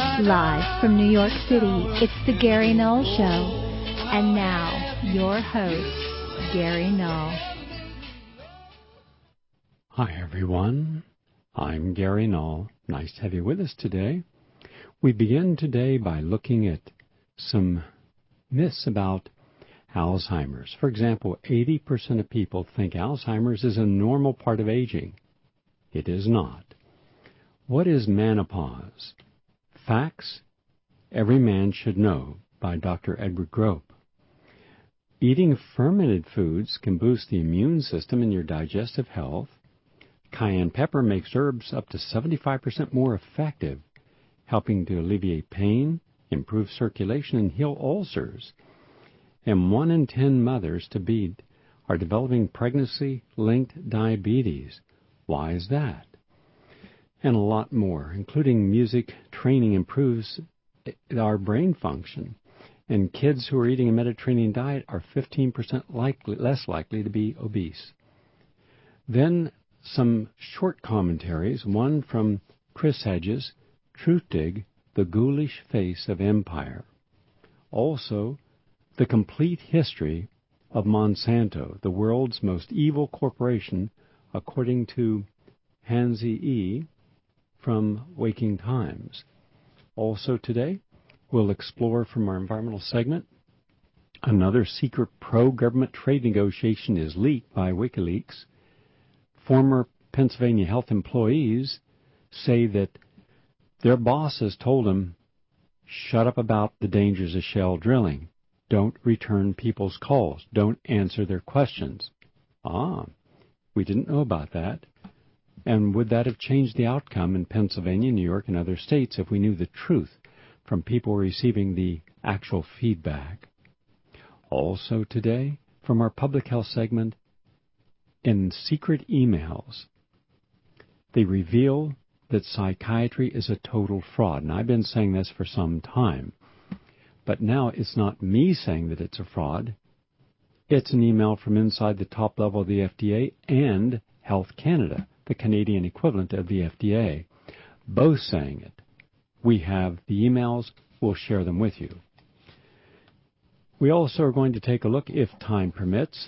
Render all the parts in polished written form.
Live from New York City, it's the Gary Null Show. And now, your host, Gary Null. Hi, everyone. I'm Gary Null. Nice to have you with us today. We begin today by looking at some myths about Alzheimer's. For example, 80% of people think Alzheimer's is a normal part of aging. It is not. What is menopause? Facts Every Man Should Know by Dr. Edward Grope. Eating fermented foods can boost the immune system and your digestive health. Cayenne pepper makes herbs up to 75% more effective, helping to alleviate pain, improve circulation, and heal ulcers. And 1 in 10 mothers to be are developing pregnancy-linked diabetes. Why is that? And a lot more, including music training improves our brain function. And kids who are eating a Mediterranean diet are 15% less likely to be obese. Then some short commentaries, one from Chris Hedges, Truthdig, The Ghoulish Face of Empire. Also, The Complete History of Monsanto, the world's most evil corporation, according to Hansi E. from Waking Times. Also today, we'll explore from our environmental segment, another secret pro-government trade negotiation is leaked by WikiLeaks. Former Pennsylvania health employees say that their bosses told them, shut up about the dangers of shale drilling. Don't return people's calls. Don't answer their questions. We didn't know about that. And would that have changed the outcome in Pennsylvania, New York, and other states if we knew the truth from people receiving the actual feedback? Also today, from our public health segment, in secret emails, they reveal that psychiatry is a total fraud. And I've been saying this for some time. But now it's not me saying that it's a fraud. It's an email from inside the top level of the FDA and Health Canada, the Canadian equivalent of the FDA, both saying it. We have the emails. We'll share them with you. We also are going to take a look, if time permits,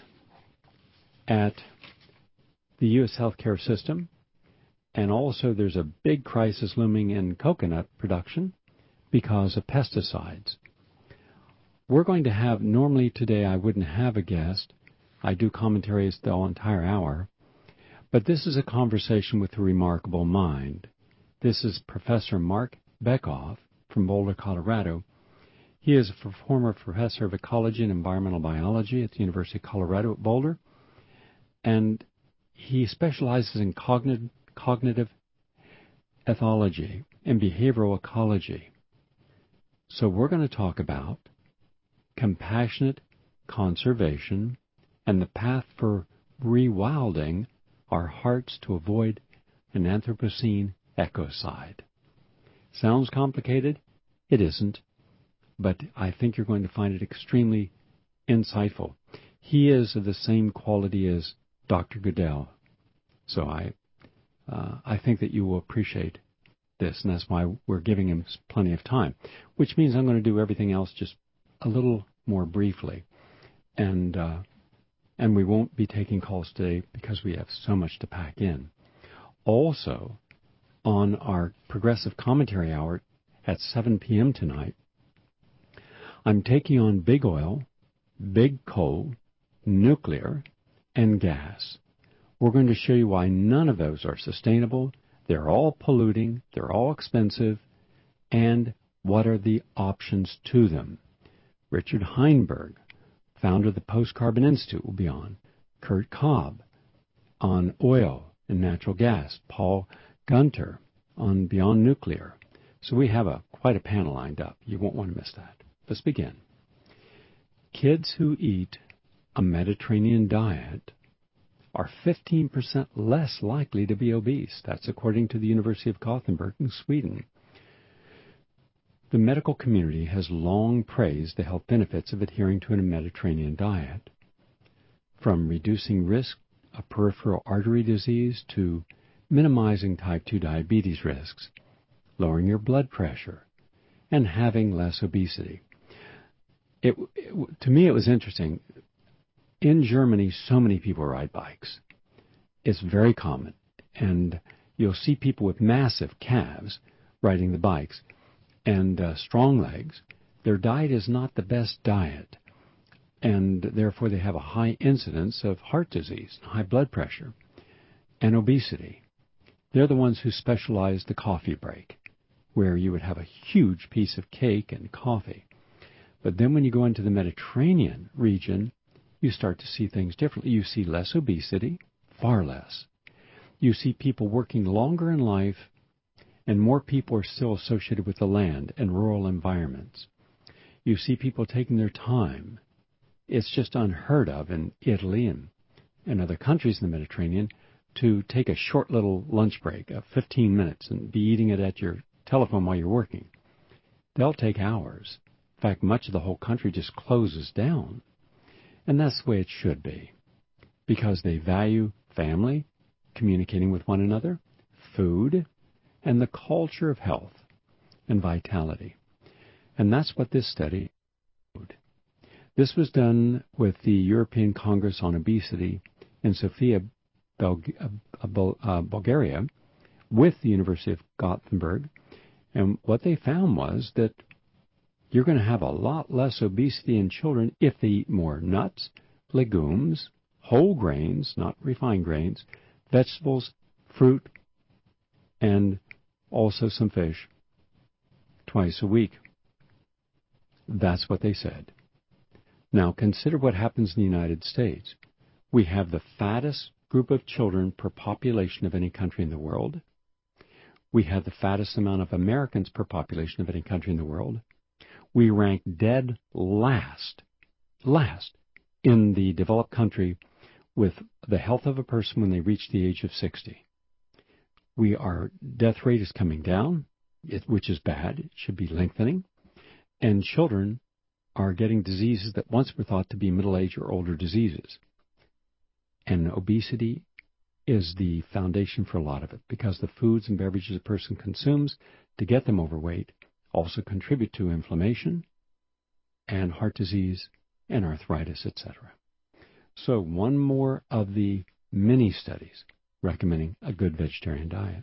at the U.S. healthcare system. And also there's a big crisis looming in coconut production because of pesticides. We're going to have, normally today I wouldn't have a guest. I do commentaries the entire hour. But this is a conversation with a remarkable mind. This is Professor Mark Bekoff from Boulder, Colorado. He is a former professor of ecology and environmental biology at the University of Colorado at Boulder. And he specializes in cognitive ethology and behavioral ecology. So we're going to talk about compassionate conservation and the path for rewilding our hearts to avoid an Anthropocene ecocide. Sounds complicated? It isn't. But I think you're going to find it extremely insightful. He is of the same quality as Dr. Goodell. So I think that you will appreciate this, and that's why we're giving him plenty of time, which means I'm going to do everything else just a little more briefly. And we won't be taking calls today because we have so much to pack in. Also, on our Progressive Commentary Hour at 7 p.m. tonight, I'm taking on big oil, big coal, nuclear, and gas. We're going to show you why none of those are sustainable. They're all polluting, they're all expensive, and what are the options to them. Richard Heinberg, founder of the Post-Carbon Institute, will be on. Kurt Cobb on oil and natural gas. Paul Gunter on Beyond Nuclear. So we have quite a panel lined up. You won't want to miss that. Let's begin. Kids who eat a Mediterranean diet are 15% less likely to be obese. That's according to the University of Gothenburg in Sweden. The medical community has long praised the health benefits of adhering to a Mediterranean diet, from reducing risk of peripheral artery disease to minimizing type 2 diabetes risks, lowering your blood pressure, and having less obesity. To me, it was interesting. In Germany, so many people ride bikes. It's very common. And you'll see people with massive calves riding the bikes and strong legs. Their diet is not the best diet. And therefore, they have a high incidence of heart disease, high blood pressure, and obesity. They're the ones who specialize the coffee break, where you would have a huge piece of cake and coffee. But then when you go into the Mediterranean region, you start to see things differently. You see less obesity, far less. You see people working longer in life, and more people are still associated with the land and rural environments. You see people taking their time. It's just unheard of in Italy and other countries in the Mediterranean to take a short little lunch break of 15 minutes and be eating it at your telephone while you're working. They'll take hours. In fact, much of the whole country just closes down. And that's the way it should be, because they value family, communicating with one another, food, and the culture of health and vitality. And that's what this study showed. This was done with the European Congress on Obesity in Sofia, Bulgaria, with the University of Gothenburg. And what they found was that you're going to have a lot less obesity in children if they eat more nuts, legumes, whole grains, not refined grains, vegetables, fruit, and also some fish twice a week. That's what they said. Now consider what happens in the United States. We have the fattest group of children per population of any country in the world. We have the fattest amount of Americans per population of any country in the world. We rank dead last in the developed country with the health of a person when they reach the age of 60. Our death rate is coming down, which is bad. It should be lengthening. And children are getting diseases that once were thought to be middle-age or older diseases. And obesity is the foundation for a lot of it, because the foods and beverages a person consumes to get them overweight also contribute to inflammation and heart disease and arthritis, etc. So one more of the many studies recommending a good vegetarian diet.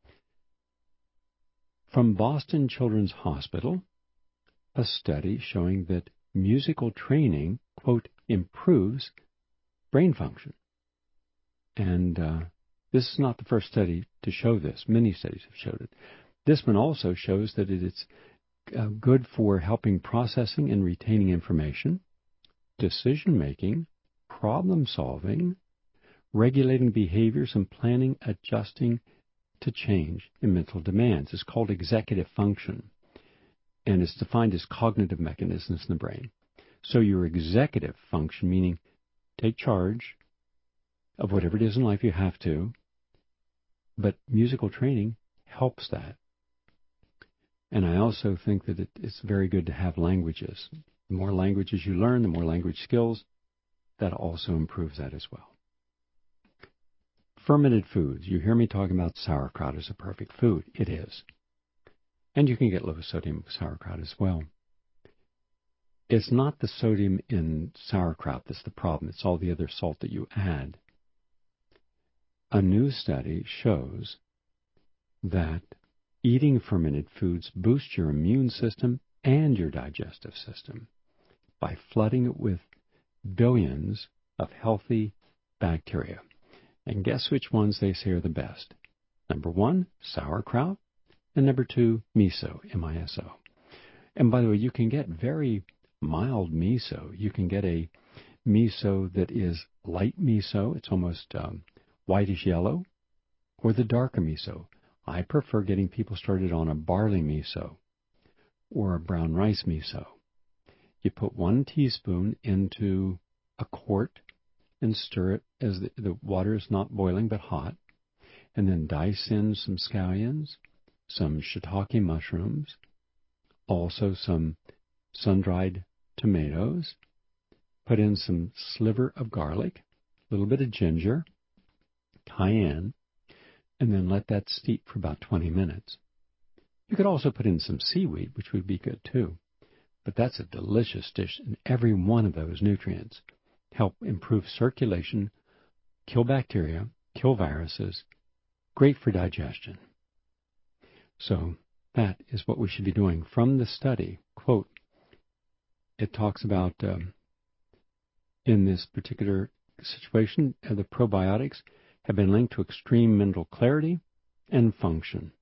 From Boston Children's Hospital, a study showing that musical training, quote, improves brain function. And this is not the first study to show this. Many studies have showed it. This one also shows that it's good for helping processing and retaining information, decision-making, problem-solving, regulating behaviors, and planning, adjusting to change in mental demands. It's called executive function, and it's defined as cognitive mechanisms in the brain. So your executive function, meaning take charge of whatever it is in life you have to, but musical training helps that. And I also think that it's very good to have languages. The more languages you learn, the more language skills, that also improves that as well. Fermented foods. You hear me talking about sauerkraut as a perfect food. It is. And you can get low sodium sauerkraut as well. It's not the sodium in sauerkraut that's the problem. It's all the other salt that you add. A new study shows that eating fermented foods boosts your immune system and your digestive system by flooding it with billions of healthy bacteria. And guess which ones they say are the best? Number 1, sauerkraut, and number 2, miso, M-I-S-O. And by the way, you can get very mild miso. You can get a miso that is light miso. It's almost whitish yellow, or the darker miso. I prefer getting people started on a barley miso or a brown rice miso. You put 1 teaspoon into a quart and stir it as the water is not boiling but hot, and then dice in some scallions, some shiitake mushrooms, also some sun-dried tomatoes, put in some sliver of garlic, a little bit of ginger, cayenne, and then let that steep for about 20 minutes. You could also put in some seaweed, which would be good too. But that's a delicious dish, and every one of those nutrients help improve circulation, kill bacteria, kill viruses, great for digestion. So that is what we should be doing. From the study, quote, it talks about in this particular situation, the probiotics have been linked to extreme mental clarity and function.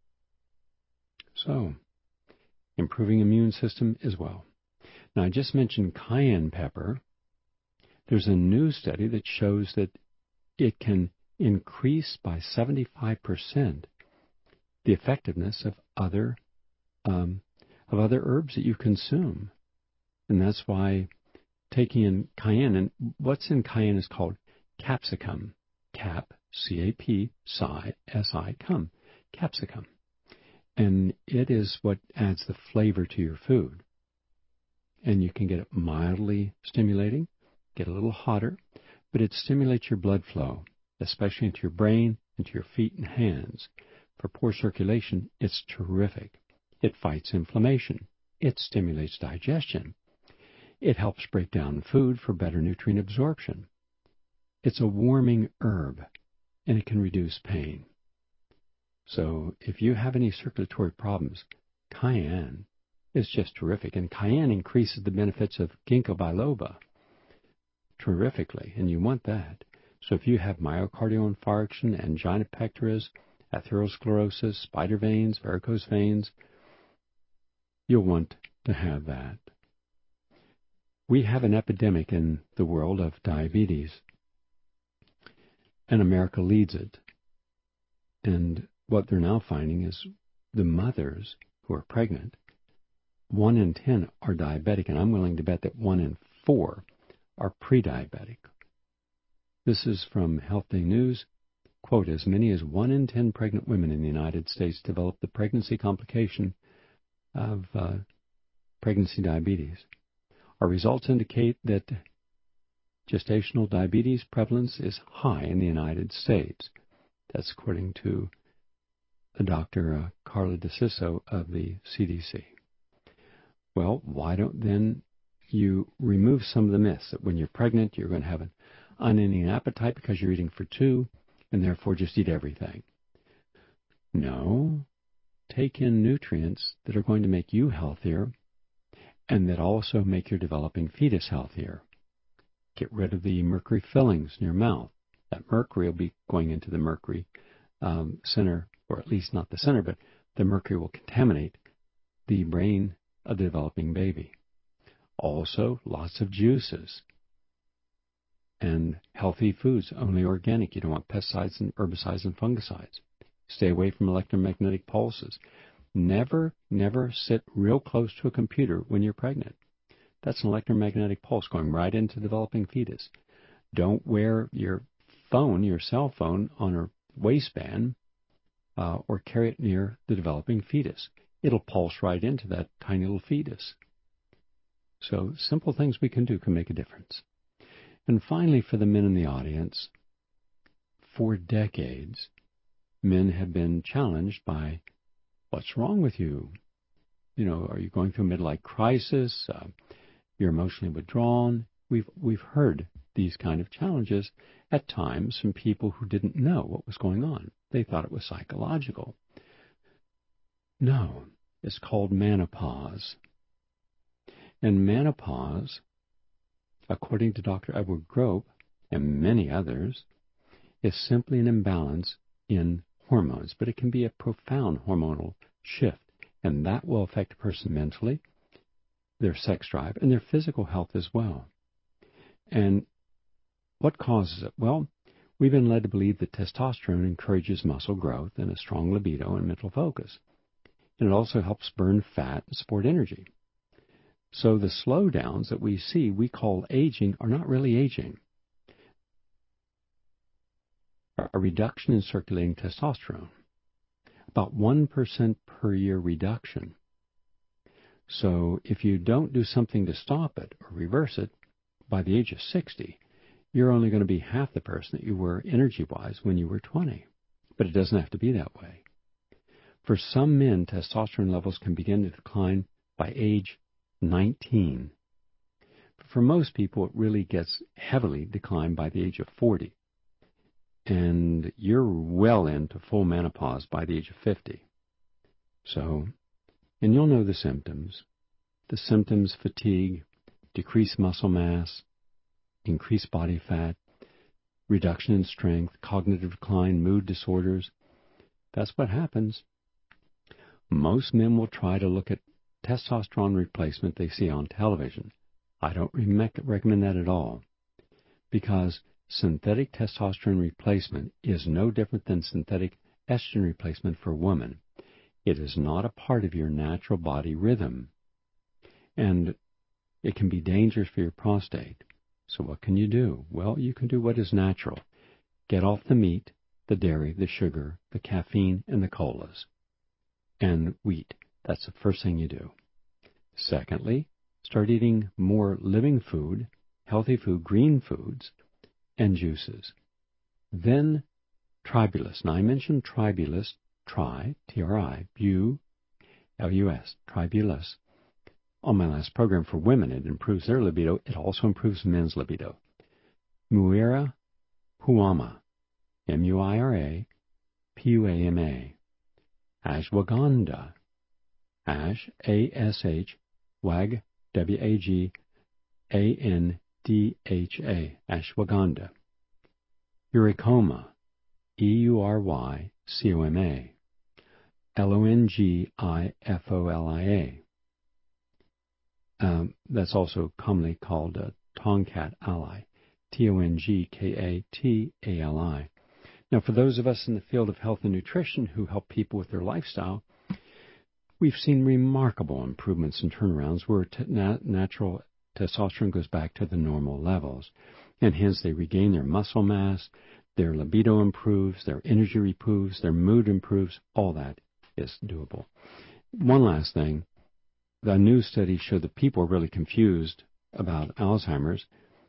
So, improving immune system as well. Now, I just mentioned cayenne pepper. There's a new study that shows that it can increase by 75% the effectiveness of other herbs that you consume. And that's why taking in cayenne, and what's in cayenne is called capsicum. Cap, C-A-P, S-I, cum, capsicum. And it is what adds the flavor to your food. And you can get it mildly stimulating, get a little hotter, but it stimulates your blood flow, especially into your brain, into your feet and hands. For poor circulation, it's terrific. It fights inflammation. It stimulates digestion. It helps break down food for better nutrient absorption. It's a warming herb, and it can reduce pain. So if you have any circulatory problems, cayenne is just terrific. And cayenne increases the benefits of ginkgo biloba terrifically, and you want that. So if you have myocardial infarction, angina pectoris, atherosclerosis, spider veins, varicose veins, you'll want to have that. We have an epidemic in the world of diabetes, and America leads it. And what they're now finding is the mothers who are pregnant, 1 in 10 are diabetic, and I'm willing to bet that 1 in 4 are pre-diabetic. This is from Health Day News. Quote, as many as 1 in 10 pregnant women in the United States develop the pregnancy complication of pregnancy diabetes. Our results indicate that gestational diabetes prevalence is high in the United States. That's according to Dr. Carla DeCiso of the CDC. Well, why don't then you remove some of the myths that when you're pregnant, you're going to have an unending appetite because you're eating for 2, and therefore just eat everything. No, take in nutrients that are going to make you healthier and that also make your developing fetus healthier. Get rid of the mercury fillings in your mouth. That mercury will be going into the mercury center, or at least not the center, but the mercury will contaminate the brain of the developing baby. Also, lots of juices and healthy foods, only organic. You don't want pesticides and herbicides and fungicides. Stay away from electromagnetic pulses. Never sit real close to a computer when you're pregnant. That's an electromagnetic pulse going right into the developing fetus. Don't wear your phone, your cell phone, on a waistband or carry it near the developing fetus. It'll pulse right into that tiny little fetus. So simple things we can do can make a difference. And finally, for the men in the audience, for decades, men have been challenged by, what's wrong with you? You know, are you going through a midlife crisis? You're emotionally withdrawn. We've heard these kind of challenges at times from people who didn't know what was going on. They thought it was psychological. No, it's called menopause. And menopause, according to Dr. Edward Grope and many others, is simply an imbalance in hormones, but it can be a profound hormonal shift, and that will affect a person mentally, their sex drive, and their physical health as well. And what causes it? Well, we've been led to believe that testosterone encourages muscle growth and a strong libido and mental focus. And it also helps burn fat and support energy. So the slowdowns that we see, we call aging, are not really aging. A reduction in circulating testosterone, about 1% per year reduction. So if you don't do something to stop it or reverse it, by the age of 60, you're only going to be half the person that you were energy-wise when you were 20. But it doesn't have to be that way. For some men, testosterone levels can begin to decline by age 19. For most people, it really gets heavily declined by the age of 40. And you're well into full menopause by the age of 50. So, and you'll know the symptoms. The symptoms: fatigue, decreased muscle mass, increased body fat, reduction in strength, cognitive decline, mood disorders. That's what happens. Most men will try to look at testosterone replacement they see on television. I don't recommend that at all, because synthetic testosterone replacement is no different than synthetic estrogen replacement for women. It is not a part of your natural body rhythm, and it can be dangerous for your prostate. So what can you do? Well, you can do what is natural. Get off the meat, the dairy, the sugar, the caffeine, and the colas, and wheat. That's the first thing you do. Secondly, start eating more living food, healthy food, green foods, and juices. Then Tribulus. Now I mentioned Tribulus, T-R-I-B-U-L-U-S, Tribulus, on my last program for women. It improves their libido. It also improves men's libido. Muira Huama, M-U-I-R-A-P-U-A-M-A. Ashwagandha, Ash, A-S-H, Wag, W-A-G-A-N-D-H-A, Ashwagandha. Uricoma, E-U-R-Y-C-O-M-A, L-O-N-G-I-F-O-L-I-A. That's also commonly called Tongkat Ally, T-O-N-G-K-A-T-A-L-I. Now, for those of us in the field of health and nutrition who help people with their lifestyle, we've seen remarkable improvements and turnarounds where natural testosterone goes back to the normal levels, and hence they regain their muscle mass, their libido improves, their energy improves, their mood improves. All that is doable. One last thing. The new study showed that people are really confused about Alzheimer's.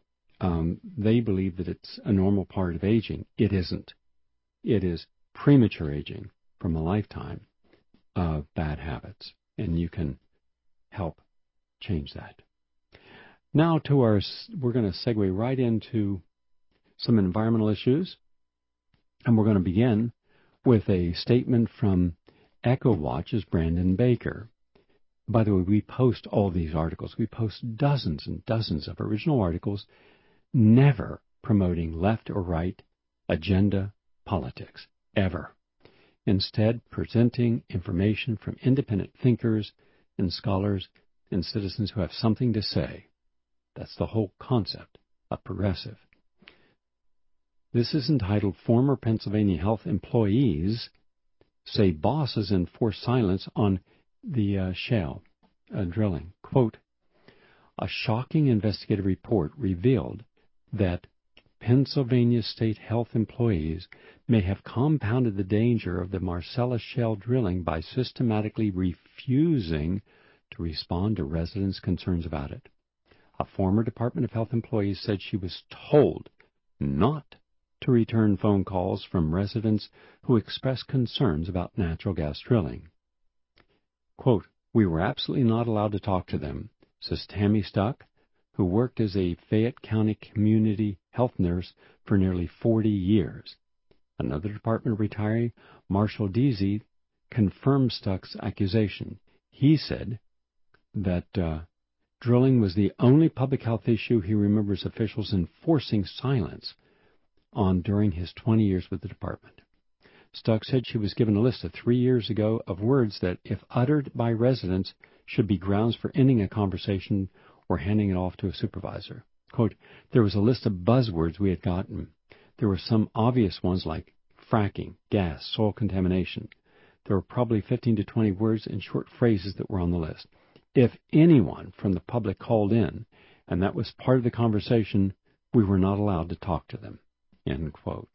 They believe that it's a normal part of aging. It isn't. It is premature aging from a lifetime of bad habits, and you can help change that. Now we're going to segue right into some environmental issues, and we're going to begin with a statement from EcoWatch's Brandon Baker. By the way, we post all these articles. We post dozens and dozens of original articles, never promoting left or right agenda politics, ever. Instead, presenting information from independent thinkers and scholars and citizens who have something to say. That's the whole concept of progressive. This is entitled, Former Pennsylvania Health Employees Say Bosses Enforce Silence on the shale drilling. Quote, a shocking investigative report revealed that Pennsylvania state health employees may have compounded the danger of the Marcellus shale drilling by systematically refusing to respond to residents' concerns about it. A former Department of Health employee said she was told not to return phone calls from residents who expressed concerns about natural gas drilling. Quote, we were absolutely not allowed to talk to them, says Tammy Stuck, who worked as a Fayette County community health nurse for nearly 40 years. Another department retiree, Marshall Deasy, confirmed Stuck's accusation. He said that drilling was the only public health issue he remembers officials enforcing silence on during his 20 years with the department. Stuck said she was given a list 3 years ago of words that, if uttered by residents, should be grounds for ending a conversation or handing it off to a supervisor. Quote, there was a list of buzzwords we had gotten. There were some obvious ones like fracking, gas, soil contamination. There were probably 15 to 20 words and short phrases that were on the list. If anyone from the public called in, and that was part of the conversation, we were not allowed to talk to them. End quote.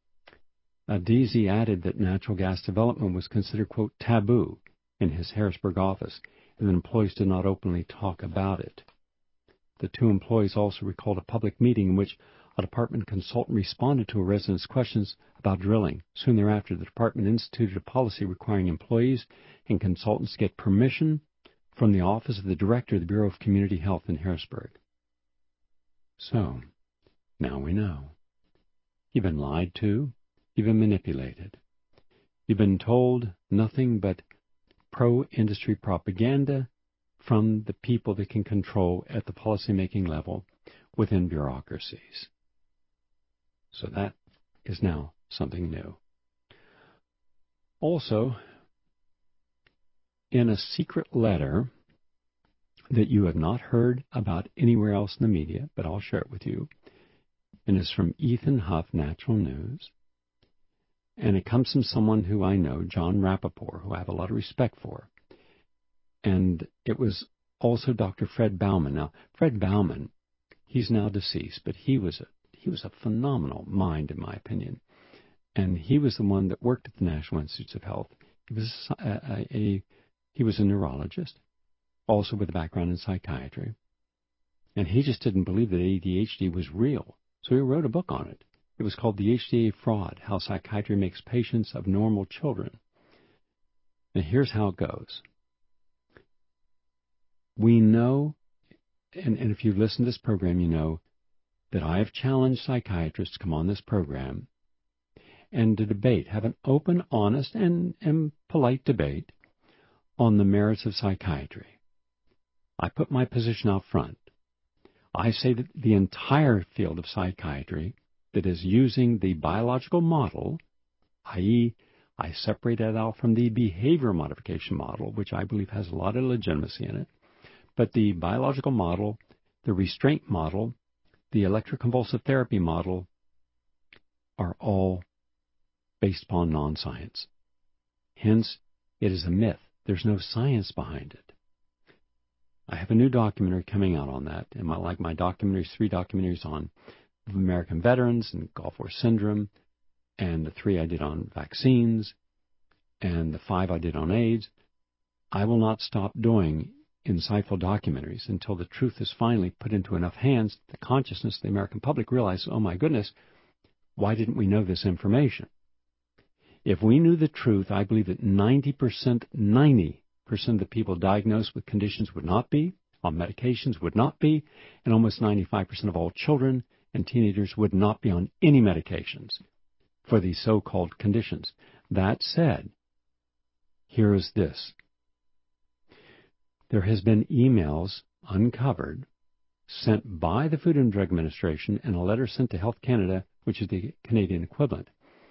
Deasy added that natural gas development was considered, quote, taboo in his Harrisburg office, and that employees did not openly talk about it. The two employees also recalled a public meeting in which A department consultant responded to a resident's questions about drilling. Soon thereafter, the department instituted a policy requiring employees and consultants to get permission from the office of the director of the Bureau of Community Health in Harrisburg. So, now we know. You've been lied to. You've been manipulated. You've been told nothing but pro-industry propaganda from the people that can control at the policymaking level within bureaucracies. So that is now something new. Also, in a secret letter that you have not heard about anywhere else in the media, but I'll share it with you, and it's from Ethan Huff, Natural News, and it comes from someone who I know, John Rappaport, who I have a lot of respect for. And it was also Dr. Fred Baumann. Now, Fred Baumann, he's now deceased, but he was a phenomenal mind, in my opinion. And he was the one that worked at the National Institutes of Health. He was a neurologist, also with a background in psychiatry. And he just didn't believe that ADHD was real. So he wrote a book on it. It was called The HDA Fraud, How Psychiatry Makes Patients of Normal Children. Now here's how it goes. We know, and if you've listened to this program, you know that I have challenged psychiatrists to come on this program and to debate, have an open, honest, and polite debate on the merits of psychiatry. I put my position out front. I say that the entire field of psychiatry that is using the biological model, i.e., I separate that out from the behavior modification model, which I believe has a lot of legitimacy in it, but the biological model, the restraint model, the electroconvulsive therapy model are all based upon non-science. Hence, it is a myth. There's no science behind it. I have a new documentary coming out on that, and like my documentaries, 3 documentaries on American veterans and Gulf War syndrome, and the 3 I did on vaccines, and the 5 I did on AIDS. I will not stop doing insightful documentaries until the truth is finally put into enough hands, the consciousness of the American public realizes, oh my goodness, why didn't we know this information? If we knew the truth, I believe that 90% of the people diagnosed with conditions would not be, on medications would not be, and almost 95% of all children and teenagers would not be on any medications for these so-called conditions. That said, here is this. There has been emails uncovered sent by the Food and Drug Administration and a letter sent to Health Canada, which is the Canadian equivalent.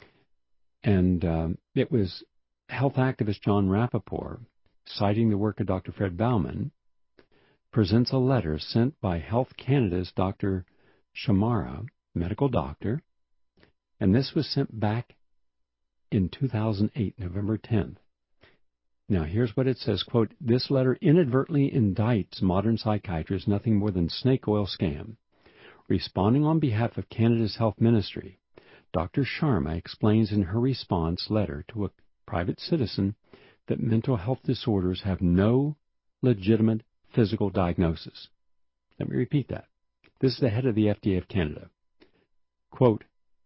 And it was health activist John Rappaport, citing the work of Dr. Fred Baumann, presents a letter sent by Health Canada's Dr. Shamara, medical doctor, and this was sent back in 2008, November 10th. Now, here's what it says, quote, this letter inadvertently indicts modern psychiatry as nothing more than snake oil scam. Responding on behalf of Canada's Health Ministry, Dr. Sharma explains in her response letter to a private citizen that mental health disorders have no legitimate physical diagnosis. Let me repeat that. This is the head of the FDA of Canada. Quote,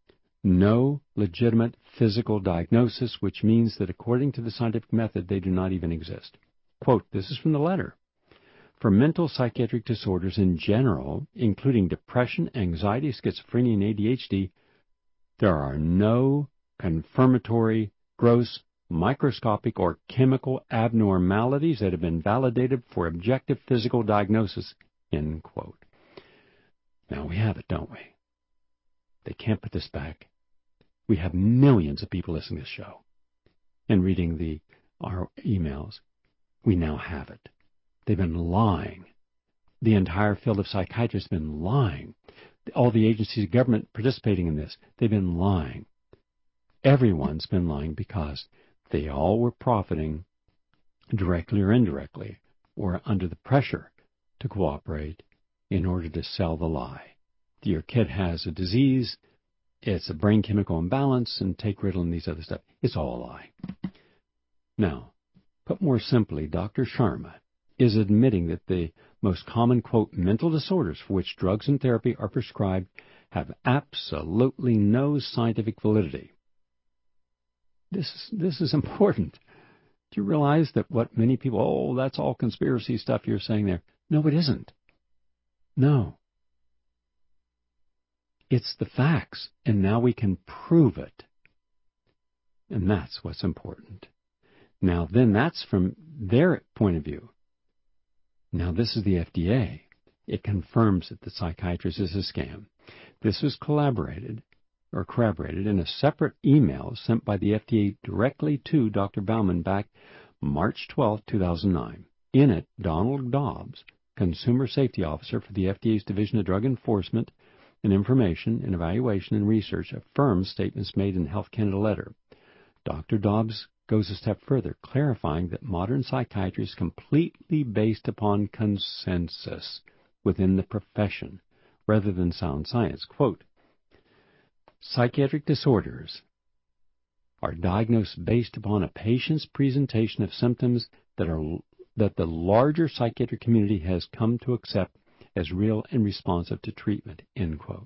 no legitimate physical diagnosis, which means that according to the scientific method, they do not even exist. Quote, this is from the letter. For mental psychiatric disorders in general, including depression, anxiety, schizophrenia, and ADHD, there are no confirmatory, gross, microscopic, or chemical abnormalities that have been validated for objective physical diagnosis, end quote. Now we have it, don't we? They can't put this back. We have millions of people listening to this show and reading our emails. We now have it. They've been lying. The entire field of psychiatry has been lying. All the agencies of government participating in this, they've been lying. Everyone's been lying because they all were profiting directly or indirectly or under the pressure to cooperate in order to sell the lie. Your kid has a disease, it's a brain chemical imbalance, and take Ritalin and these other stuff. It's all a lie. Now, put more simply, Dr. Sharma is admitting that the most common, quote, mental disorders for which drugs and therapy are prescribed have absolutely no scientific validity. This is important. Do you realize that what many people, oh, that's all conspiracy stuff you're saying there? No, it isn't. No. It's the facts, and now we can prove it. And that's what's important. Now, then that's from their point of view. Now, this is the FDA. It confirms that the psychiatrist is a scam. This was corroborated in a separate email sent by the FDA directly to Dr. Bauman back March 12, 2009. In it, Donald Dobbs, Consumer Safety Officer for the FDA's Division of Drug Enforcement and Information and Evaluation and Research, affirms statements made in Health Canada letter. Dr. Dobbs goes a step further, clarifying that modern psychiatry is completely based upon consensus within the profession rather than sound science. Quote, psychiatric disorders are diagnosed based upon a patient's presentation of symptoms that the larger psychiatric community has come to accept as real and responsive to treatment, end quote.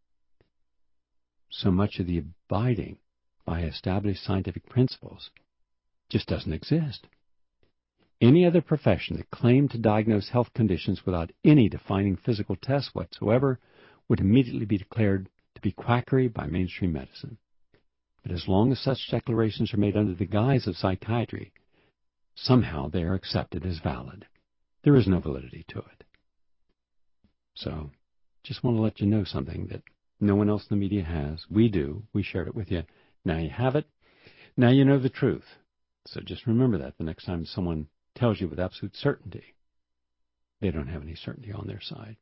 So much of the abiding by established scientific principles just doesn't exist. Any other profession that claimed to diagnose health conditions without any defining physical tests whatsoever would immediately be declared to be quackery by mainstream medicine. But as long as such declarations are made under the guise of psychiatry, somehow they are accepted as valid. There is no validity to it. So, just want to let you know something that no one else in the media has. We do. We shared it with you. Now you have it. Now you know the truth. So just remember that the next time someone tells you with absolute certainty, they don't have any certainty on their side.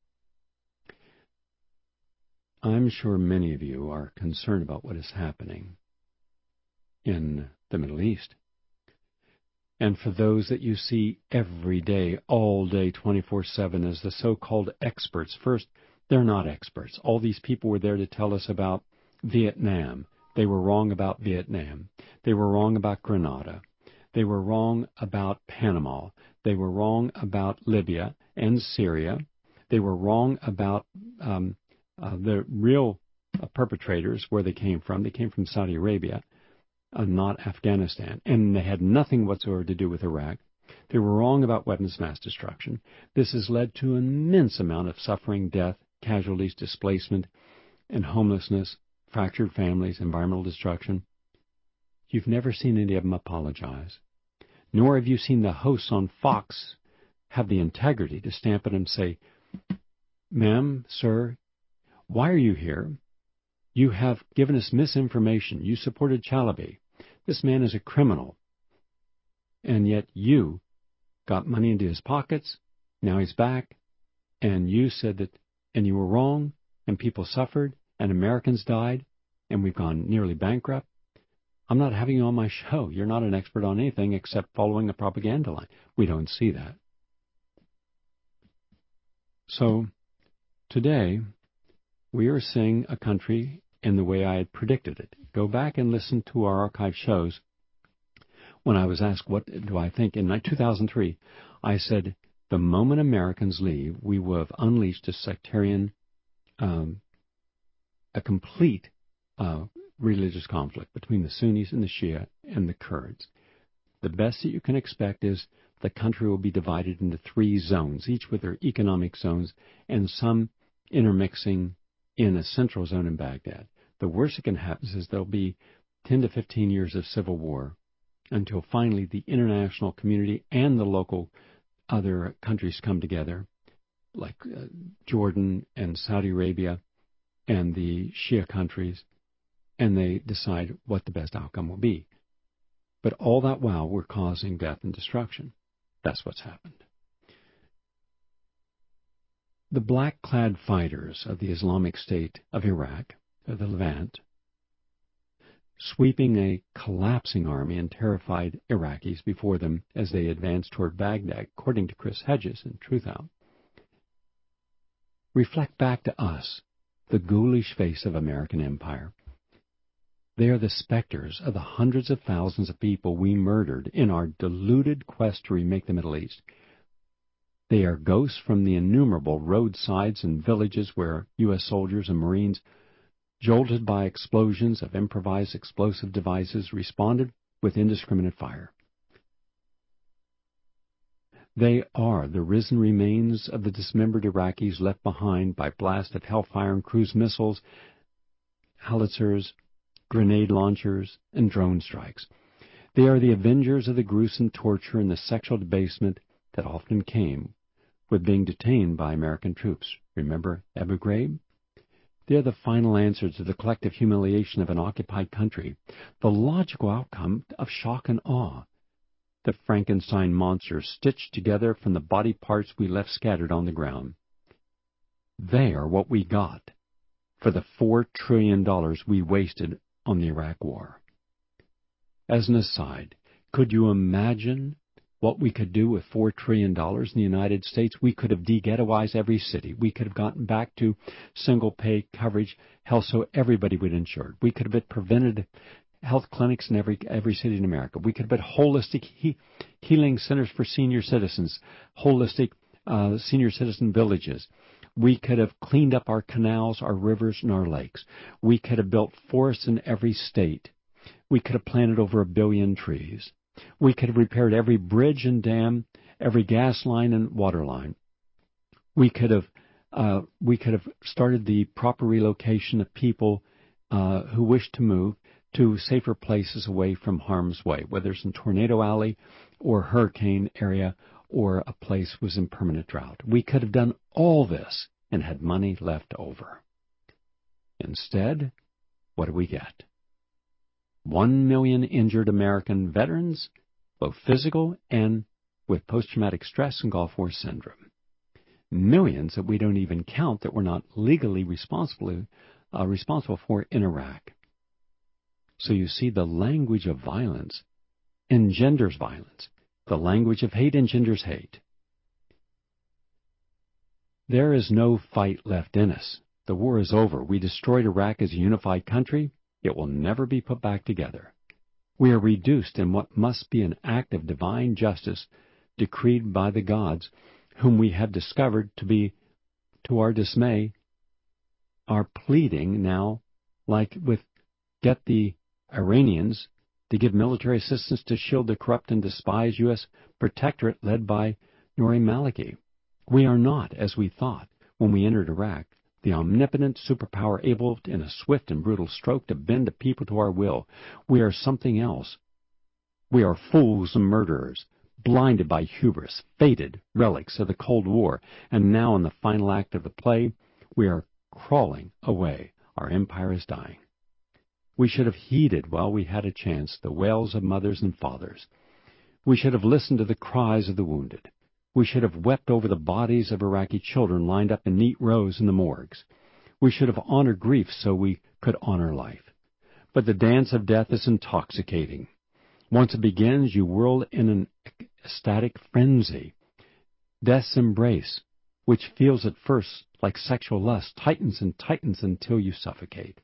I'm sure many of you are concerned about what is happening in the Middle East. And for those that you see every day, all day, 24/7, as the so-called experts, first, they're not experts. All these people were there to tell us about Vietnam. They were wrong about Vietnam. They were wrong about Grenada. They were wrong about Panama. They were wrong about Libya and Syria. They were wrong about the real perpetrators, where they came from. They came from Saudi Arabia, not Afghanistan. And they had nothing whatsoever to do with Iraq. They were wrong about weapons of mass destruction. This has led to an immense amount of suffering, death, casualties, displacement, and homelessness, fractured families, environmental destruction. You've never seen any of them apologize. Nor have you seen the hosts on Fox have the integrity to stamp it and say, ma'am, sir, why are you here? You have given us misinformation. You supported Chalabi. This man is a criminal. And yet you got money into his pockets. Now he's back. And you said that, and you were wrong, and people suffered, and Americans died, and we've gone nearly bankrupt. I'm not having you on my show. You're not an expert on anything except following a propaganda line. We don't see that. So today, we are seeing a country in the way I had predicted it. Go back and listen to our archive shows. When I was asked, what do I think? In 2003, I said, the moment Americans leave, we will have unleashed a sectarian, a complete religious conflict between the Sunnis and the Shia and the Kurds. The best that you can expect is the country will be divided into 3 zones, each with their economic zones and some intermixing in a central zone in Baghdad. The worst that can happen is there'll be 10 to 15 years of civil war until finally the international community and the local other countries come together, like Jordan and Saudi Arabia and the Shia countries, and they decide what the best outcome will be. But all that while, we're causing death and destruction. That's what's happened. The black-clad fighters of the Islamic State of Iraq, of the Levant, sweeping a collapsing army and terrified Iraqis before them as they advanced toward Baghdad, according to Chris Hedges in Truthout, reflect back to us the ghoulish face of American empire. They are the specters of the hundreds of thousands of people we murdered in our deluded quest to remake the Middle East. They are ghosts from the innumerable roadsides and villages where U.S. soldiers and Marines, jolted by explosions of improvised explosive devices, responded with indiscriminate fire. They are the risen remains of the dismembered Iraqis left behind by blast of hellfire and cruise missiles, howitzers, grenade launchers, and drone strikes. They are the avengers of the gruesome torture and the sexual debasement that often came with being detained by American troops. Remember Abu Ghraib? They are the final answer to the collective humiliation of an occupied country, the logical outcome of shock and awe. The Frankenstein monster stitched together from the body parts we left scattered on the ground. They are what we got for the $4 trillion we wasted on the Iraq War. As an aside, could you imagine what we could do with $4 trillion in the United States? We could have de-ghettoized every city. We could have gotten back to single-pay coverage health so everybody would insure. We could have prevented health clinics in every city in America. We could have put holistic healing centers for senior citizens, holistic senior citizen villages. We could have cleaned up our canals, our rivers, and our lakes. We could have built forests in every state. We could have planted over 1 billion trees. We could have repaired every bridge and dam, every gas line and water line. We could have started the proper relocation of people who wish to move to safer places away from harm's way, whether it's in Tornado Alley or hurricane area or a place was in permanent drought. We could have done all this and had money left over. Instead, what do we get? 1 million injured American veterans, both physical and with post-traumatic stress and Gulf War syndrome. Millions that we don't even count that we're not legally responsible for in Iraq. So you see, the language of violence engenders violence. The language of hate engenders hate. There is no fight left in us. The war is over. We destroyed Iraq as a unified country. It will never be put back together. We are reduced in what must be an act of divine justice decreed by the gods, whom we have discovered to be, to our dismay, are pleading now, like with get the Iranians to give military assistance to shield the corrupt and despised U.S. protectorate led by Nouri Maliki. We are not, as we thought when we entered Iraq, the omnipotent superpower able in a swift and brutal stroke to bend a people to our will. We are something else. We are fools and murderers, blinded by hubris, fated relics of the Cold War, and now in the final act of the play, we are crawling away. Our empire is dying. We should have heeded while we had a chance the wails of mothers and fathers. We should have listened to the cries of the wounded. We should have wept over the bodies of Iraqi children lined up in neat rows in the morgues. We should have honored grief so we could honor life. But the dance of death is intoxicating. Once it begins, you whirl in an ecstatic frenzy. Death's embrace, which feels at first like sexual lust, tightens and tightens until you suffocate.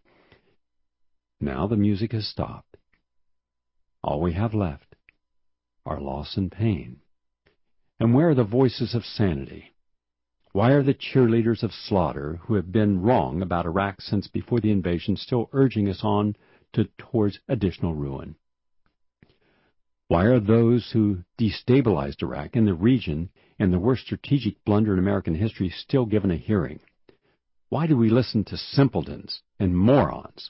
Now the music has stopped. All we have left are loss and pain. And where are the voices of sanity? Why are the cheerleaders of slaughter who have been wrong about Iraq since before the invasion still urging us on towards additional ruin? Why are those who destabilized Iraq and the region and the worst strategic blunder in American history still given a hearing? Why do we listen to simpletons and morons?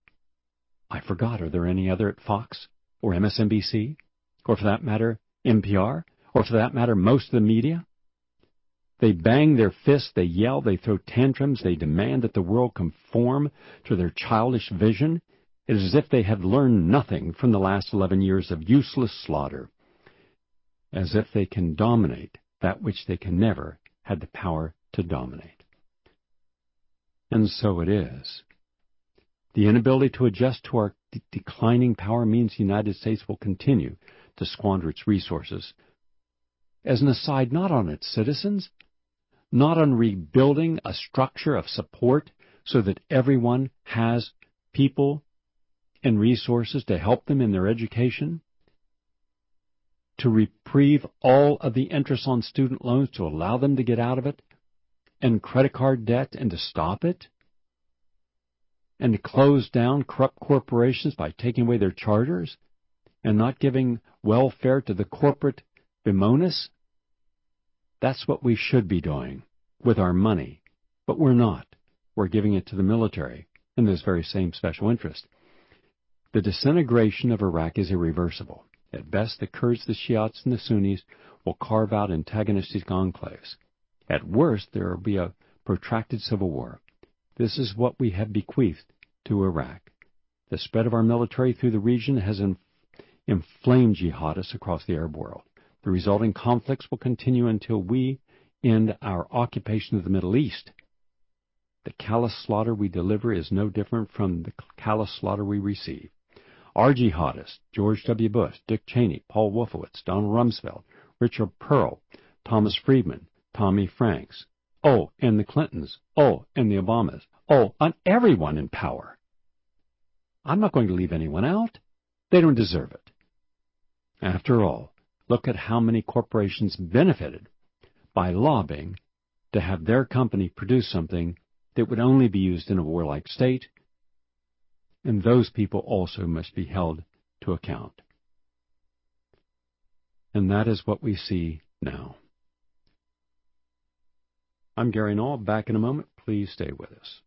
I forgot, are there any other at Fox or MSNBC, or for that matter, NPR? Or for that matter, most of the media? They bang their fists, they yell, they throw tantrums, they demand that the world conform to their childish vision. It is as if they have learned nothing from the last 11 years of useless slaughter, as if they can dominate that which they can never had the power to dominate. And so it is. The inability to adjust to our declining power means the United States will continue to squander its resources. As an aside, not on its citizens, not on rebuilding a structure of support so that everyone has people and resources to help them in their education. to reprieve all of the interest on student loans to allow them to get out of it, and credit card debt and to stop it, and to close down corrupt corporations by taking away their charters and not giving welfare to the corporate bemoaners? That's what we should be doing with our money, but we're not. We're giving it to the military and those very same special interests. The disintegration of Iraq is irreversible. At best, the Kurds, the Shiites, and the Sunnis will carve out antagonistic enclaves. At worst, there will be a protracted civil war. This is what we have bequeathed to Iraq. The spread of our military through the region has inflamed jihadists across the Arab world. The resulting conflicts will continue until we end our occupation of the Middle East. The callous slaughter we deliver is no different from the callous slaughter we receive. Our jihadists, George W. Bush, Dick Cheney, Paul Wolfowitz, Donald Rumsfeld, Richard Pearl, Thomas Friedman, Tommy Franks, and the Clintons, and the Obamas, on everyone in power. I'm not going to leave anyone out. They don't deserve it. After all, look at how many corporations benefited by lobbying to have their company produce something that would only be used in a warlike state, and those people also must be held to account. And that is what we see now. I'm Gary Null. Back in a moment. Please stay with us.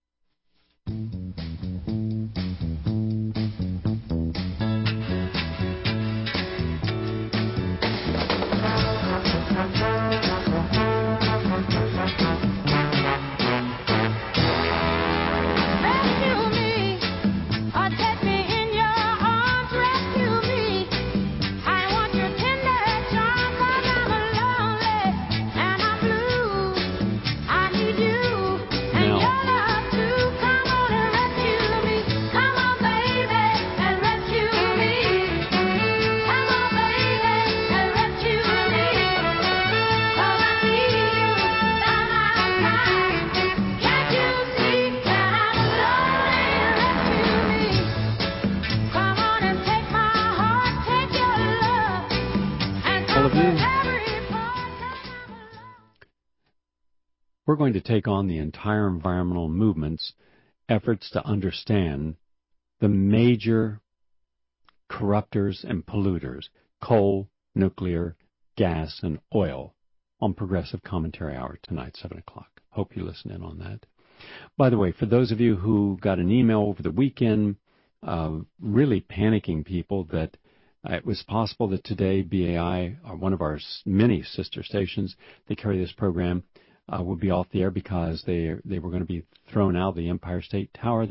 We're going to take on the entire environmental movement's efforts to understand the major corruptors and polluters, coal, nuclear, gas, and oil, on Progressive Commentary Hour tonight, 7 o'clock. Hope you listen in on that. By the way, for those of you who got an email over the weekend really panicking people that it was possible that today BAI, one of our many sister stations that carry this program, would be off the air because they were going to be thrown out of the Empire State Tower.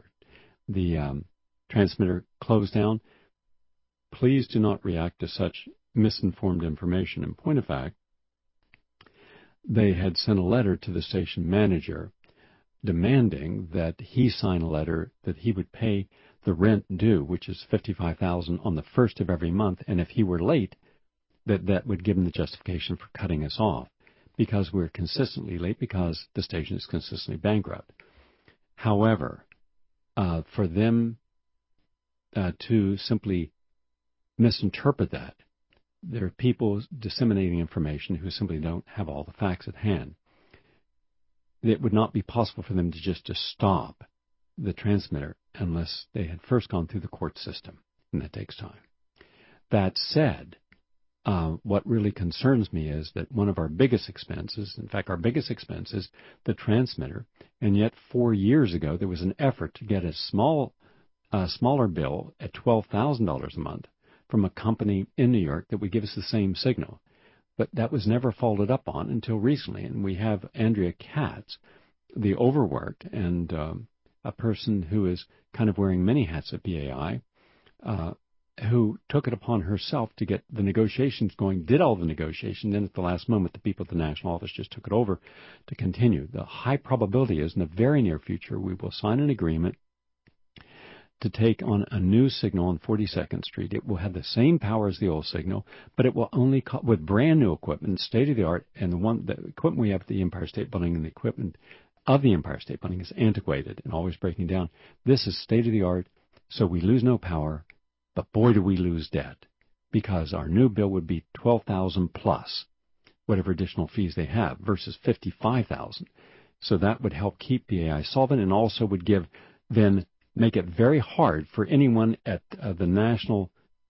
The transmitter closed down. Please do not react to such misinformed information. In point of fact, they had sent a letter to the station manager demanding that he sign a letter that he would pay the rent due, which is $55,000 on the first of every month, and if he were late, that would give him the justification for cutting us off, because we're consistently late, because the station is consistently bankrupt. However, for them to simply misinterpret that, there are people disseminating information who simply don't have all the facts at hand. It would not be possible for them to just stop the transmitter unless they had first gone through the court system, and that takes time. That said, what really concerns me is that one of our biggest expenses, in fact, our biggest expense is the transmitter, and yet 4 years ago there was an effort to get a smaller bill at $12,000 a month from a company in New York that would give us the same signal. But that was never followed up on until recently, and we have Andrea Katz, the overworked and a person who is kind of wearing many hats at BAI, who took it upon herself to get the negotiations going, did all the negotiation, then at the last moment the people at the national office just took it over to continue. The high probability is in the very near future we will sign an agreement to take on a new signal on 42nd Street. It will have the same power as the old signal, but it will only with brand new equipment, state of the art, and the equipment we have at the Empire State Building and the equipment of the Empire State Building is antiquated and always breaking down. This is state of the art, so we lose no power, but boy do we lose debt, because our new bill would be $12,000 plus whatever additional fees they have versus $55,000. So that would help keep BAI solvent and also would make it very hard for anyone at the national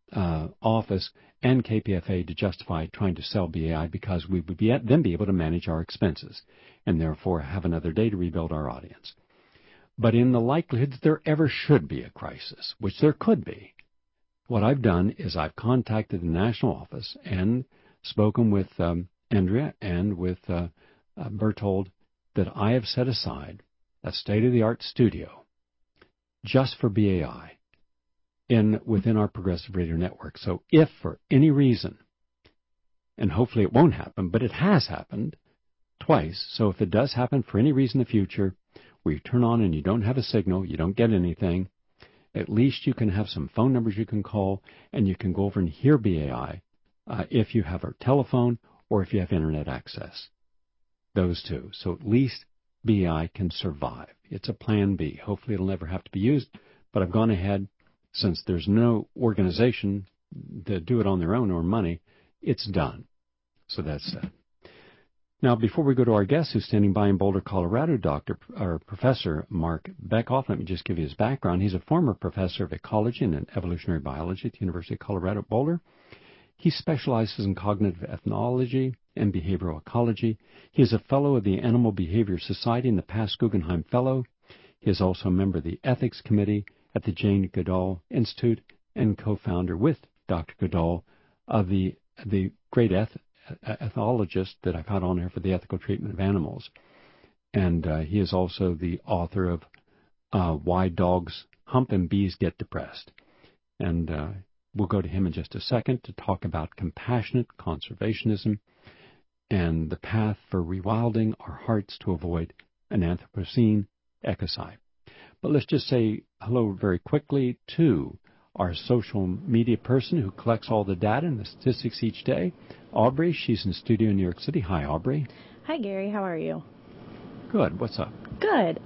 office and KPFA to justify trying to sell BAI, because we would then be able to manage our expenses and therefore have another day to rebuild our audience. But in the likelihood that there ever should be a crisis, which there could be, what I've done is I've contacted the national office and spoken with Andrea and with Bertold that I have set aside a state-of-the-art studio just for BAI within our Progressive Radio Network. So if for any reason, and hopefully it won't happen, but it has happened twice, so if it does happen for any reason in the future, where you turn on and you don't have a signal, you don't get anything, at least you can have some phone numbers you can call, and you can go over and hear BAI if you have a telephone or if you have internet access. Those two. So at least BAI can survive. It's a plan B. Hopefully it'll never have to be used, but I've gone ahead, since there's no organization to do it on their own or money, it's done. So that's it. Now, before we go to our guest who's standing by in Boulder, Colorado, Professor Mark Bekoff, let me just give you his background. He's a former professor of ecology and evolutionary biology at the University of Colorado at Boulder. He specializes in cognitive ethnology and behavioral ecology. He is a fellow of the Animal Behavior Society and the past Guggenheim Fellow. He is also a member of the Ethics Committee at the Jane Goodall Institute and co-founder with Dr. Goodall of the great ethologist that I've had on here for the ethical treatment of animals. And he is also the author of Why Dogs Hump and Bees Get Depressed. And we'll go to him in just a second to talk about compassionate conservationism and the path for rewilding our hearts to avoid an Anthropocene ecocide. But let's just say hello very quickly to our social media person who collects all the data and the statistics each day, Aubrey. She's in studio in New York City. Hi, Aubrey. Hi, Gary. How are you? Good. What's up? Good.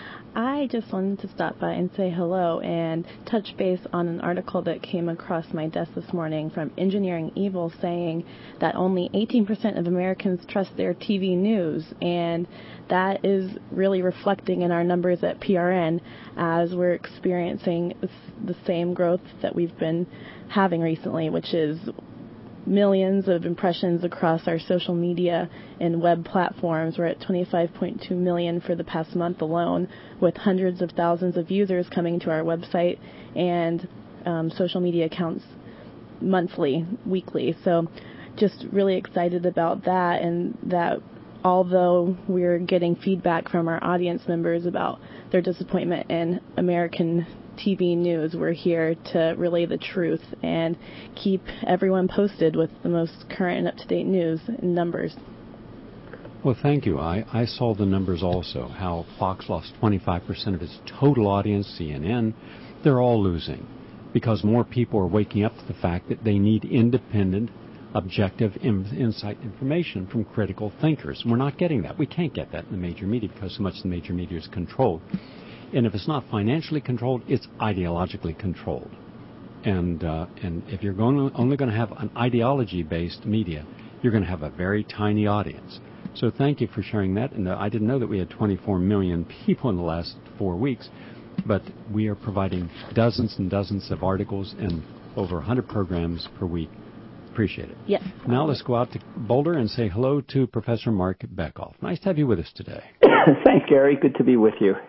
I just wanted to stop by and say hello and touch base on an article that came across my desk this morning from Engineering Evil saying that only 18% of Americans trust their TV news, and that is really reflecting in our numbers at PRN as we're experiencing the same growth that we've been having recently, which is millions of impressions across our social media and web platforms. We're at 25.2 million for the past month alone, with hundreds of thousands of users coming to our website and social media accounts monthly, weekly. So just really excited about that, and that although we're getting feedback from our audience members about their disappointment in American TV news, we're here to relay the truth and keep everyone posted with the most current and up-to-date news and numbers. Well, thank you. I saw the numbers also, how Fox lost 25% of its total audience, CNN. They're all losing because more people are waking up to the fact that they need independent, objective insight information from critical thinkers. We're not getting that. We can't get that in the major media because so much of the major media is controlled. And if it's not financially controlled, it's ideologically controlled. And if you're only going to have an ideology-based media, you're going to have a very tiny audience. So thank you for sharing that. And I didn't know that we had 24 million people in the last 4 weeks, but we are providing dozens and dozens of articles and over 100 programs per week. Appreciate it. Yes. Now let's go out to Boulder and say hello to Professor Mark Bekoff. Nice to have you with us today. Thanks, Gary. Good to be with you.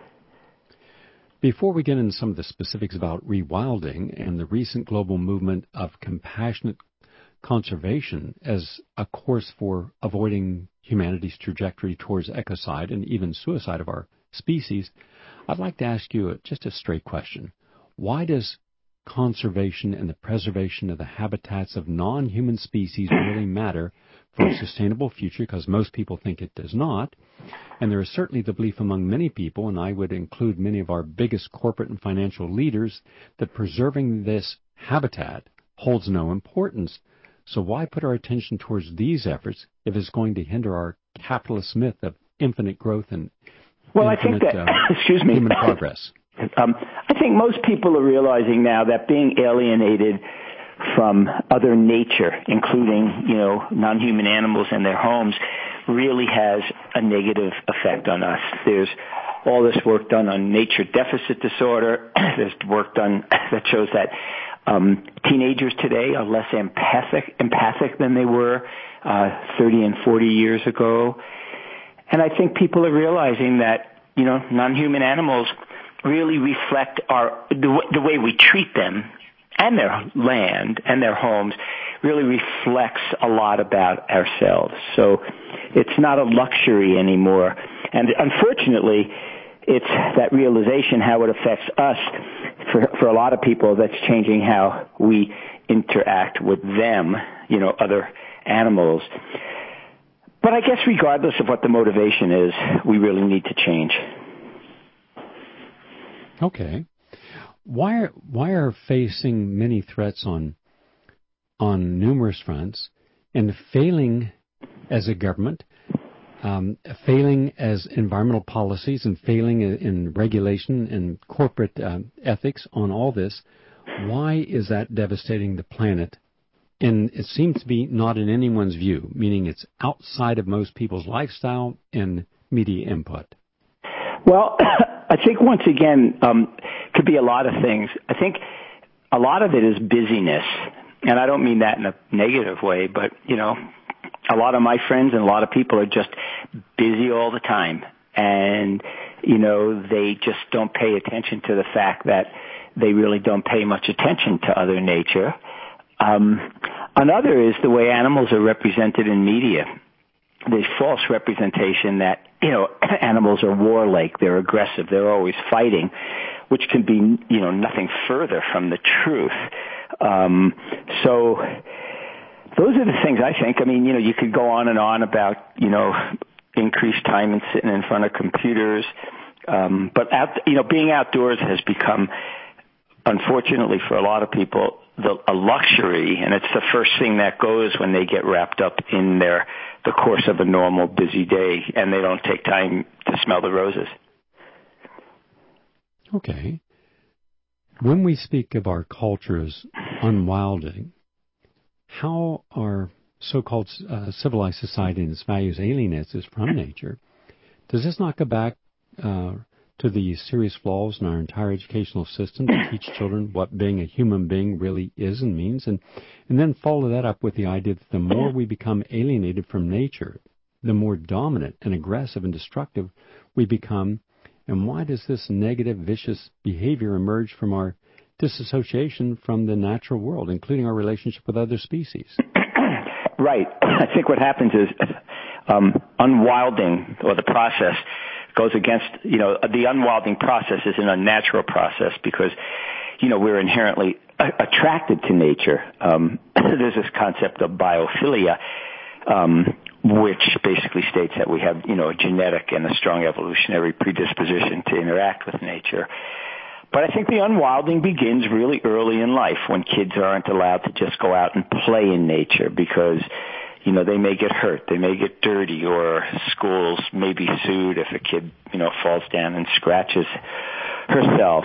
Before we get into some of the specifics about rewilding and the recent global movement of compassionate conservation as a course for avoiding humanity's trajectory towards ecocide and even suicide of our species, I'd like to ask you just a straight question. Why does conservation and the preservation of the habitats of non-human species really matter for a sustainable future? Because most people think it does not. And there is certainly the belief among many people, and I would include many of our biggest corporate and financial leaders, that preserving this habitat holds no importance. So why put our attention towards these efforts if it's going to hinder our capitalist myth of infinite growth and infinite human progress? I think most people are realizing now that being alienated from other nature, including, non-human animals and their homes, really has a negative effect on us. There's all this work done on nature deficit disorder. There's work done that shows that teenagers today are less empathic than they were 30 and 40 years ago. And I think people are realizing that, non-human animals really reflect the way we treat them, and their land and their homes really reflects a lot about ourselves. So it's not a luxury anymore. And unfortunately, it's that realization how it affects us. For a lot of people, that's changing how we interact with them, other animals. But I guess regardless of what the motivation is, we really need to change. Okay. Why are facing many threats on numerous fronts and failing as a government, failing as environmental policies, and failing in regulation and corporate ethics on all this? Why is that devastating the planet? And it seems to be not in anyone's view, meaning it's outside of most people's lifestyle and media input. Well, I think once again, could be a lot of things. I think a lot of it is busyness, and I don't mean that in a negative way, but, a lot of my friends and a lot of people are just busy all the time, and, they just don't pay attention to the fact that they really don't pay much attention to other nature. Another is the way animals are represented in media. There's false representation that, animals are warlike, they're aggressive, they're always fighting, which can be, nothing further from the truth. So those are the things I think. I mean, you could go on and on about, increased time and sitting in front of computers. But being outdoors has become, unfortunately for a lot of people, a luxury, and it's the first thing that goes when they get wrapped up in the course of a normal busy day, and they don't take time to smell the roses. Okay. When we speak of our culture's unwilding, how our so-called civilized society and its values alienates us from nature, does this not go back to the serious flaws in our entire educational system to teach children what being a human being really is and means, and then follow that up with the idea that the more we become alienated from nature, the more dominant and aggressive and destructive we become? And why does this negative, vicious behavior emerge from our disassociation from the natural world, including our relationship with other species? Right. I think what happens is unwilding, or the process, goes against, the unwilding process is an unnatural process because, we're inherently attracted to nature. There's this concept of biophilia, which basically states that we have, a genetic and a strong evolutionary predisposition to interact with nature. But I think the unwilding begins really early in life when kids aren't allowed to just go out and play in nature because, they may get hurt, they may get dirty, or schools may be sued if a kid, falls down and scratches herself.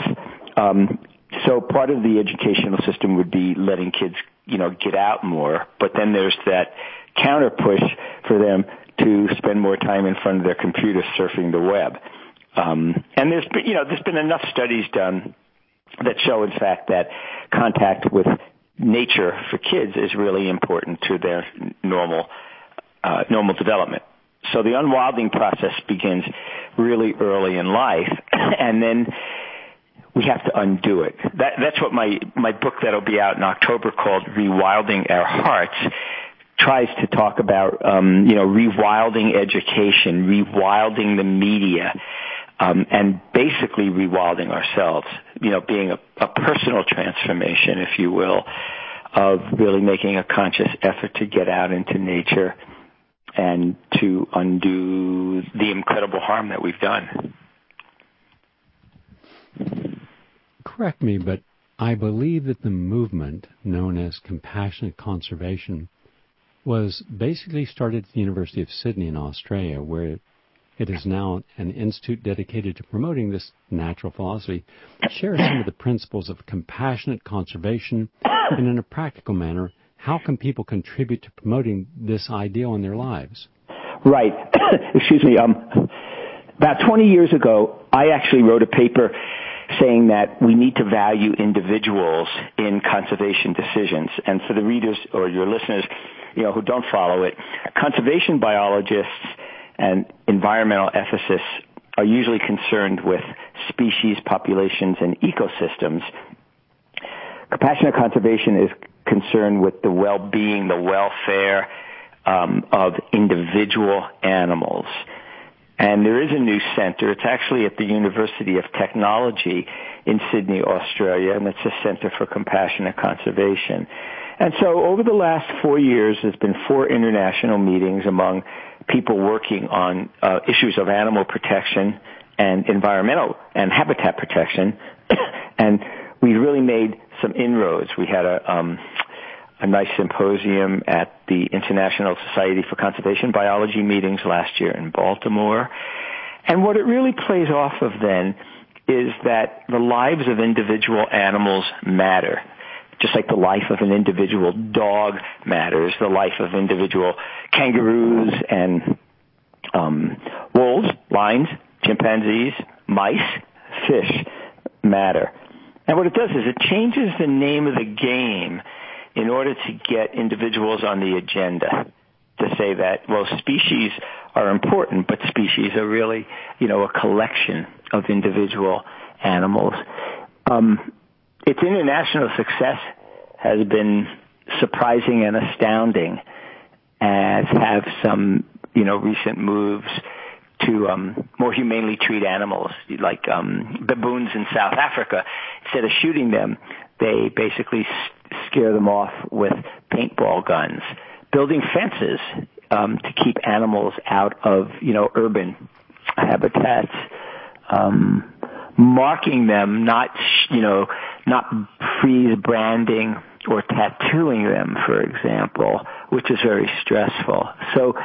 So part of the educational system would be letting kids, get out more, but then there's that counter push for them to spend more time in front of their computer surfing the web. And there's been enough studies done that show, in fact, that contact with nature for kids is really important to their normal development. So the unwilding process begins really early in life, and then we have to undo it. That's what my book that'll be out in October called Rewilding Our Hearts tries to talk about, rewilding education, rewilding the media, and basically rewilding ourselves, being a personal transformation, if you will, of really making a conscious effort to get out into nature and to undo the incredible harm that we've done. Correct me, but I believe that the movement known as compassionate conservation was basically started at the University of Sydney in Australia, where It is now an institute dedicated to promoting this natural philosophy. Share some of the principles of compassionate conservation, and in a practical manner, how can people contribute to promoting this ideal in their lives? Right. Excuse me. About 20 years ago, I actually wrote a paper saying that we need to value individuals in conservation decisions. And for the readers or your listeners, who don't follow it, conservation biologists and environmental ethicists are usually concerned with species, populations, and ecosystems. Compassionate conservation is concerned with the well-being, the welfare of individual animals. And there is a new center. It's actually at the University of Technology in Sydney, Australia, and it's a Center for Compassionate Conservation. And so over the last 4 years, there's been 4 international meetings among people working on issues of animal protection and environmental and habitat protection. And we really made some inroads. We had a nice symposium at the International Society for Conservation Biology meetings last year in Baltimore. And what it really plays off of then is that the lives of individual animals matter. Just like the life of an individual dog matters, the life of individual kangaroos and wolves, lions, chimpanzees, mice, fish matter. And what it does is it changes the name of the game in order to get individuals on the agenda to say that, well, species are important, but species are really, a collection of individual animals. Its international success has been surprising and astounding, as have some, recent moves to more humanely treat animals, like baboons in South Africa. Instead of shooting them, they basically scare them off with paintball guns, building fences to keep animals out of, urban habitats, marking them, not freeze branding or tattooing them, for example, which is very stressful. So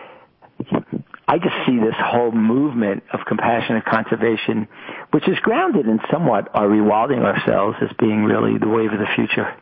I just see this whole movement of compassionate conservation, which is grounded in somewhat our rewilding ourselves, as being really the wave of the future.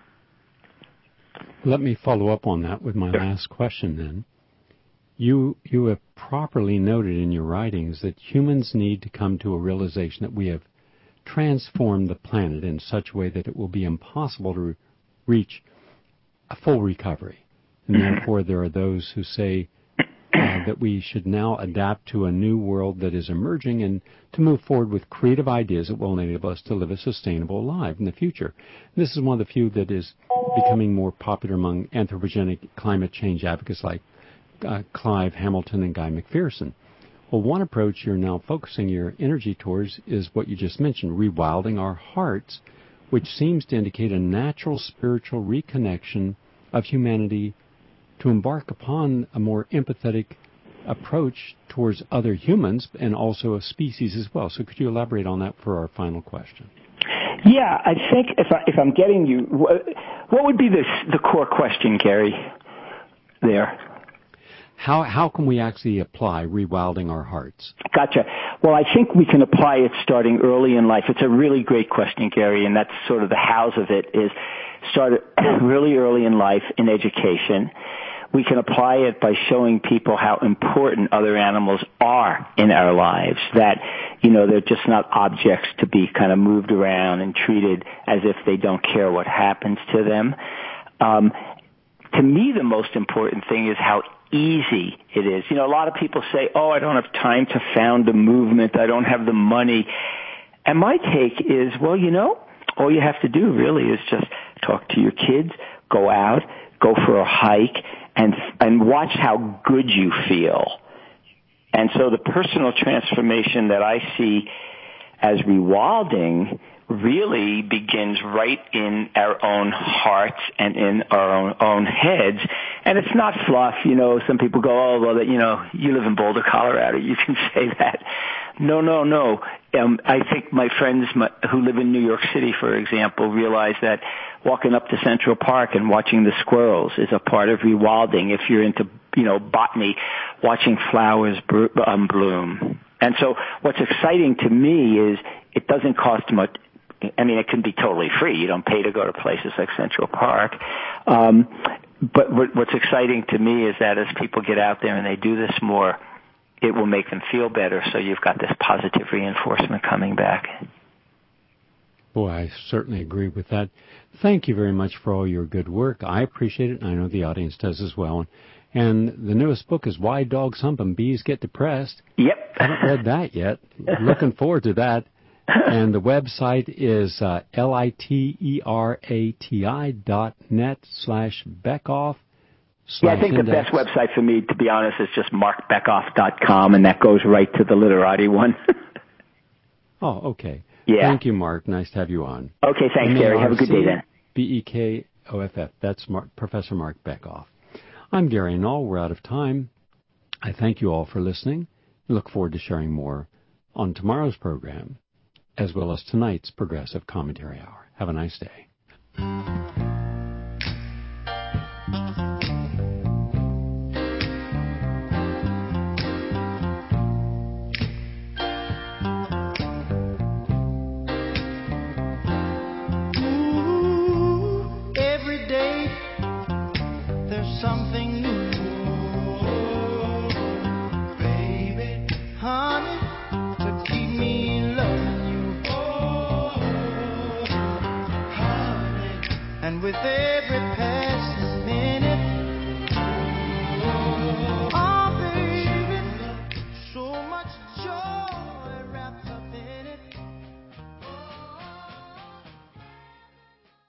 Let me follow up on that with my last question then. You have properly noted in your writings that humans need to come to a realization that we have transformed the planet in such a way that it will be impossible to reach a full recovery. And therefore there are those who say that we should now adapt to a new world that is emerging and to move forward with creative ideas that will enable us to live a sustainable life in the future. And this is one of the few that is becoming more popular among anthropogenic climate change advocates like Clive Hamilton and Guy McPherson. Well, one approach you're now focusing your energy towards is what you just mentioned, rewilding our hearts, which seems to indicate a natural spiritual reconnection of humanity to embark upon a more empathetic approach towards other humans and also a species as well. So could you elaborate on that for our final question? Yeah, I think if I'm getting you, what would be the core question, Gary, there? How can we actually apply rewilding our hearts? Gotcha. Well, I think we can apply it starting early in life. It's a really great question, Gary, and that's sort of the house of it, is start really early in life in education. We can apply it by showing people how important other animals are in our lives, that, they're just not objects to be kind of moved around and treated as if they don't care what happens to them. To me, the most important thing is how easy it is. A lot of people say, I don't have time to found a movement. I don't have the money. And my take is, well, all you have to do really is just talk to your kids, go out, go for a hike, and watch how good you feel. And so the personal transformation that I see as rewilding really begins right in our own hearts and in our own heads. And it's not fluff. Some people go, you live in Boulder, Colorado. You can say that. No. I think my friends who live in New York City, for example, realize that walking up to Central Park and watching the squirrels is a part of rewilding. If you're into botany, watching flowers bloom. And so what's exciting to me is it doesn't cost much. I mean, it can be totally free. You don't pay to go to places like Central Park. But what's exciting to me is that as people get out there and they do this more, it will make them feel better. So you've got this positive reinforcement coming back. Boy, I certainly agree with that. Thank you very much for all your good work. I appreciate it, and I know the audience does as well. And the newest book is Why Dogs Hump and Bees Get Depressed. Yep. Haven't read that yet. Looking forward to that. And the website is literati.net/Bekoff. Yeah, I think the best website for me, to be honest, is just markbekoff.com, and that goes right to the Literati one. Oh, okay. Yeah. Thank you, Mark. Nice to have you on. Okay, thanks, Gary. Have a good day then. Bekoff. That's Professor Mark Bekoff. I'm Gary Null. We're out of time. I thank you all for listening. I look forward to sharing more on tomorrow's program, as well as tonight's Progressive Commentary Hour. Have a nice day. Every day there's something new. Baby, honey, to keep me loving you. Honey, and with every passing